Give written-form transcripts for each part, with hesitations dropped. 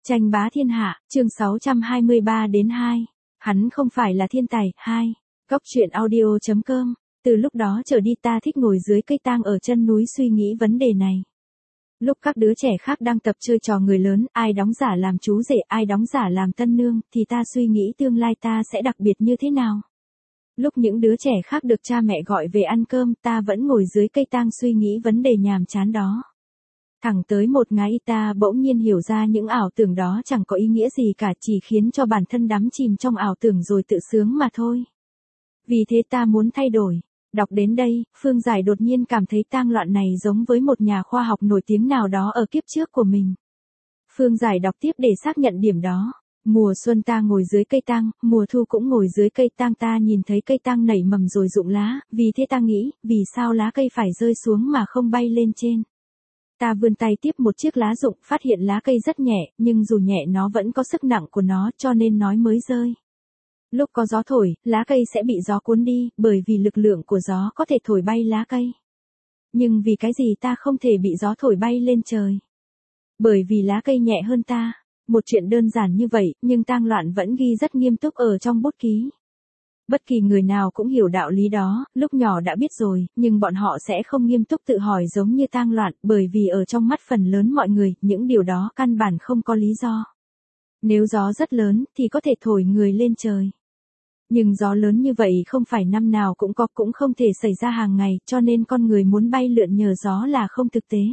Tranh bá thiên hạ, chương 623-2. Hắn không phải là thiên tài. 2. Góc truyện audio.com. Từ lúc đó trở đi ta thích ngồi dưới cây tang ở chân núi suy nghĩ vấn đề này. Lúc các đứa trẻ khác đang tập chơi trò người lớn, ai đóng giả làm chú rể, ai đóng giả làm tân nương, thì ta suy nghĩ tương lai ta sẽ đặc biệt như thế nào. Lúc những đứa trẻ khác được cha mẹ gọi về ăn cơm, ta vẫn ngồi dưới cây tang suy nghĩ vấn đề nhàm chán đó. Thẳng tới một ngày ta bỗng nhiên hiểu ra những ảo tưởng đó chẳng có ý nghĩa gì cả, chỉ khiến cho bản thân đắm chìm trong ảo tưởng rồi tự sướng mà thôi. Vì thế ta muốn thay đổi. Đọc đến đây, Phương Giải đột nhiên cảm thấy tang loạn này giống với một nhà khoa học nổi tiếng nào đó ở kiếp trước của mình. Phương Giải đọc tiếp để xác nhận điểm đó. Mùa xuân ta ngồi dưới cây tang, mùa thu cũng ngồi dưới cây tang, ta nhìn thấy cây tang nảy mầm rồi rụng lá, vì thế ta nghĩ, vì sao lá cây phải rơi xuống mà không bay lên trên. Ta vươn tay tiếp một chiếc lá rụng, phát hiện lá cây rất nhẹ, nhưng dù nhẹ nó vẫn có sức nặng của nó, cho nên nó mới rơi. Lúc có gió thổi, lá cây sẽ bị gió cuốn đi, bởi vì lực lượng của gió có thể thổi bay lá cây. Nhưng vì cái gì ta không thể bị gió thổi bay lên trời? Bởi vì lá cây nhẹ hơn ta. Một chuyện đơn giản như vậy, nhưng tang loạn vẫn ghi rất nghiêm túc ở trong bút ký. Bất kỳ người nào cũng hiểu đạo lý đó, lúc nhỏ đã biết rồi, nhưng bọn họ sẽ không nghiêm túc tự hỏi giống như tang loạn, bởi vì ở trong mắt phần lớn mọi người, những điều đó căn bản không có lý do. Nếu gió rất lớn, thì có thể thổi người lên trời. Nhưng gió lớn như vậy không phải năm nào cũng có, cũng không thể xảy ra hàng ngày, cho nên con người muốn bay lượn nhờ gió là không thực tế.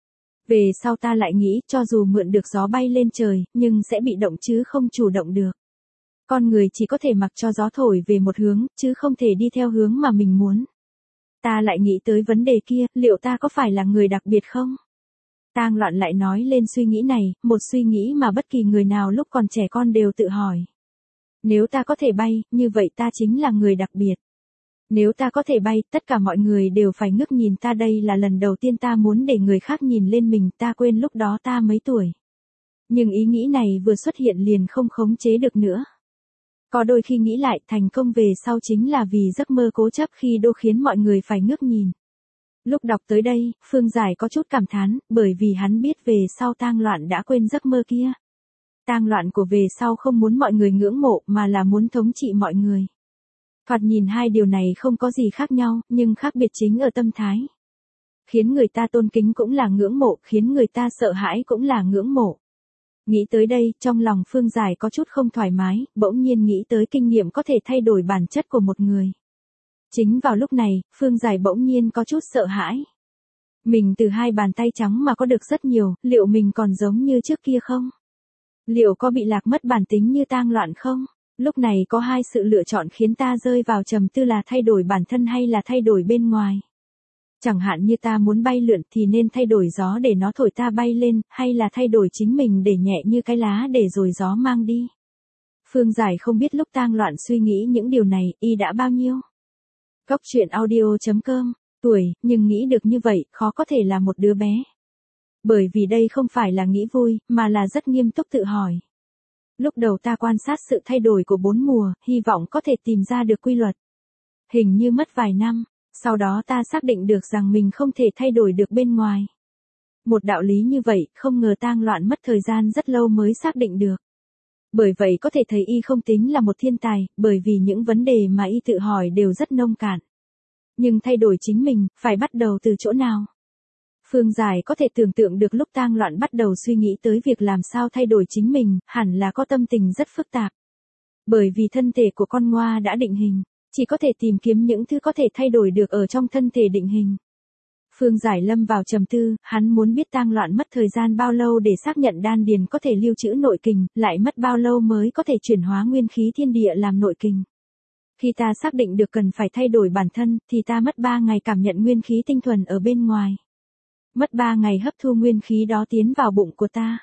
Về sau ta lại nghĩ, cho dù mượn được gió bay lên trời, nhưng sẽ bị động chứ không chủ động được. Con người chỉ có thể mặc cho gió thổi về một hướng, chứ không thể đi theo hướng mà mình muốn. Ta lại nghĩ tới vấn đề kia, liệu ta có phải là người đặc biệt không? Tang loạn lại nói lên suy nghĩ này, một suy nghĩ mà bất kỳ người nào lúc còn trẻ con đều tự hỏi. Nếu ta có thể bay, như vậy ta chính là người đặc biệt. Nếu ta có thể bay, tất cả mọi người đều phải ngước nhìn ta, đây là lần đầu tiên ta muốn để người khác nhìn lên mình, ta quên lúc đó ta mấy tuổi. Nhưng ý nghĩ này vừa xuất hiện liền không khống chế được nữa. Có đôi khi nghĩ lại, thành công về sau chính là vì giấc mơ cố chấp khi đô khiến mọi người phải ngước nhìn. Lúc đọc tới đây, Phương Giải có chút cảm thán, bởi vì hắn biết về sau tang loạn đã quên giấc mơ kia. Tang loạn của về sau không muốn mọi người ngưỡng mộ mà là muốn thống trị mọi người. Thoạt nhìn hai điều này không có gì khác nhau, nhưng khác biệt chính ở tâm thái. Khiến người ta tôn kính cũng là ngưỡng mộ, khiến người ta sợ hãi cũng là ngưỡng mộ. Nghĩ tới đây, trong lòng Phương Giải có chút không thoải mái, bỗng nhiên nghĩ tới kinh nghiệm có thể thay đổi bản chất của một người. Chính vào lúc này, Phương Giải bỗng nhiên có chút sợ hãi. Mình từ hai bàn tay trắng mà có được rất nhiều, liệu mình còn giống như trước kia không? Liệu có bị lạc mất bản tính như tang loạn không? Lúc này có hai sự lựa chọn khiến ta rơi vào trầm tư, là thay đổi bản thân hay là thay đổi bên ngoài. Chẳng hạn như ta muốn bay lượn thì nên thay đổi gió để nó thổi ta bay lên, hay là thay đổi chính mình để nhẹ như cái lá để rồi gió mang đi. Phương Giải không biết lúc tang loạn suy nghĩ những điều này, y đã bao nhiêu. Góc truyện audio.com, tuổi, nhưng nghĩ được như vậy, khó có thể là một đứa bé. Bởi vì đây không phải là nghĩ vui, mà là rất nghiêm túc tự hỏi. Lúc đầu ta quan sát sự thay đổi của 4 mùa, hy vọng có thể tìm ra được quy luật. Hình như mất vài năm, sau đó ta xác định được rằng mình không thể thay đổi được bên ngoài. Một đạo lý như vậy, không ngờ tang loạn mất thời gian rất lâu mới xác định được. Bởi vậy có thể thấy y không tính là một thiên tài, bởi vì những vấn đề mà y tự hỏi đều rất nông cạn. Nhưng thay đổi chính mình, phải bắt đầu từ chỗ nào? Phương Giải có thể tưởng tượng được lúc tang loạn bắt đầu suy nghĩ tới việc làm sao thay đổi chính mình, hẳn là có tâm tình rất phức tạp. Bởi vì thân thể của con ngoa đã định hình, chỉ có thể tìm kiếm những thứ có thể thay đổi được ở trong thân thể định hình. Phương Giải lâm vào trầm tư, hắn muốn biết tang loạn mất thời gian bao lâu để xác nhận đan điền có thể lưu trữ nội kình, lại mất bao lâu mới có thể chuyển hóa nguyên khí thiên địa làm nội kình. Khi ta xác định được cần phải thay đổi bản thân, thì ta mất 3 ngày cảm nhận nguyên khí tinh thuần ở bên ngoài. Mất 3 ngày hấp thu nguyên khí đó tiến vào bụng của ta.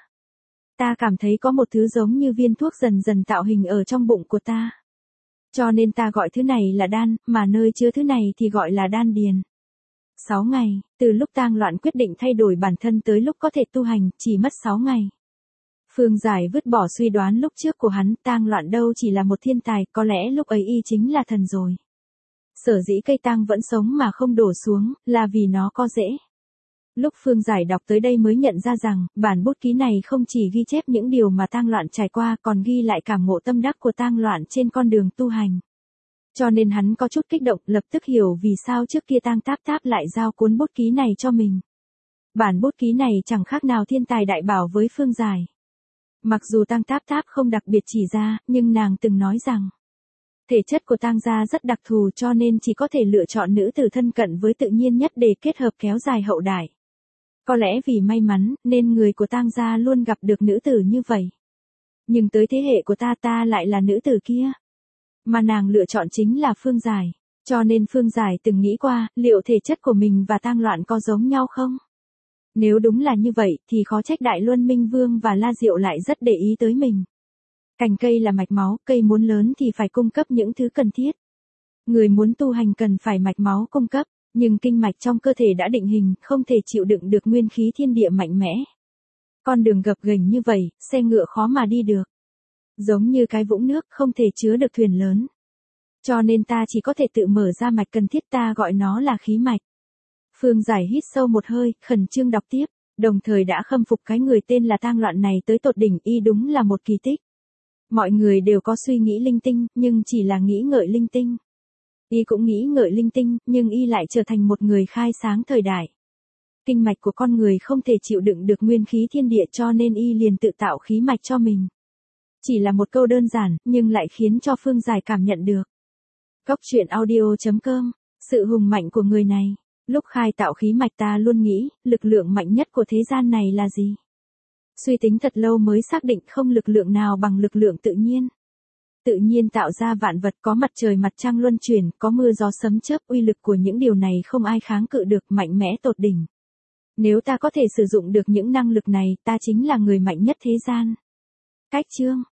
Ta cảm thấy có một thứ giống như viên thuốc dần dần tạo hình ở trong bụng của ta. Cho nên ta gọi thứ này là đan, mà nơi chứa thứ này thì gọi là đan điền. 6 ngày, từ lúc tang loạn quyết định thay đổi bản thân tới lúc có thể tu hành, chỉ mất 6 ngày. Phương Giải vứt bỏ suy đoán lúc trước của hắn, tang loạn đâu chỉ là một thiên tài, có lẽ lúc ấy y chính là thần rồi. Sở dĩ cây tang vẫn sống mà không đổ xuống, là vì nó có rễ. Lúc Phương Giải đọc tới đây mới nhận ra rằng, bản bút ký này không chỉ ghi chép những điều mà Tang Loạn trải qua còn ghi lại cảm ngộ tâm đắc của Tang Loạn trên con đường tu hành. Cho nên hắn có chút kích động, lập tức hiểu vì sao trước kia Tang Táp Táp lại giao cuốn bút ký này cho mình. Bản bút ký này chẳng khác nào thiên tài đại bảo với Phương Giải. Mặc dù Tang Táp Táp không đặc biệt chỉ ra, nhưng nàng từng nói rằng, thể chất của Tang gia rất đặc thù cho nên chỉ có thể lựa chọn nữ tử thân cận với tự nhiên nhất để kết hợp kéo dài hậu đại. Có lẽ vì may mắn, nên người của Tang gia luôn gặp được nữ tử như vậy. Nhưng tới thế hệ của ta lại là nữ tử kia. Mà nàng lựa chọn chính là Phương Giải. Cho nên Phương Giải từng nghĩ qua, liệu thể chất của mình và Tang Loạn có giống nhau không? Nếu đúng là như vậy, thì khó trách Đại Luân Minh Vương và La Diệu lại rất để ý tới mình. Cành cây là mạch máu, cây muốn lớn thì phải cung cấp những thứ cần thiết. Người muốn tu hành cần phải mạch máu cung cấp, nhưng kinh mạch trong cơ thể đã định hình, không thể chịu đựng được nguyên khí thiên địa mạnh mẽ. Con đường gập ghềnh như vậy, xe ngựa khó mà đi được. Giống như cái vũng nước không thể chứa được thuyền lớn. Cho nên ta chỉ có thể tự mở ra mạch cần thiết, ta gọi nó là khí mạch. Phương Giải hít sâu một hơi, khẩn trương đọc tiếp, đồng thời đã khâm phục cái người tên là Tang Loạn này tới tột đỉnh, y đúng là một kỳ tích. Mọi người đều có suy nghĩ linh tinh, nhưng chỉ là nghĩ ngợi linh tinh. Y cũng nghĩ ngợi linh tinh, nhưng y lại trở thành một người khai sáng thời đại. Kinh mạch của con người không thể chịu đựng được nguyên khí thiên địa cho nên y liền tự tạo khí mạch cho mình. Chỉ là một câu đơn giản, nhưng lại khiến cho Phương Giải cảm nhận được. Góc truyện audio.com, sự hùng mạnh của người này. Lúc khai tạo khí mạch ta luôn nghĩ, lực lượng mạnh nhất của thế gian này là gì? Suy tính thật lâu mới xác định không lực lượng nào bằng lực lượng tự nhiên. Tự nhiên tạo ra vạn vật, có mặt trời mặt trăng luân chuyển, có mưa gió sấm chớp, uy lực của những điều này không ai kháng cự được, mạnh mẽ tột đỉnh. Nếu ta có thể sử dụng được những năng lực này, ta chính là người mạnh nhất thế gian. Cách chương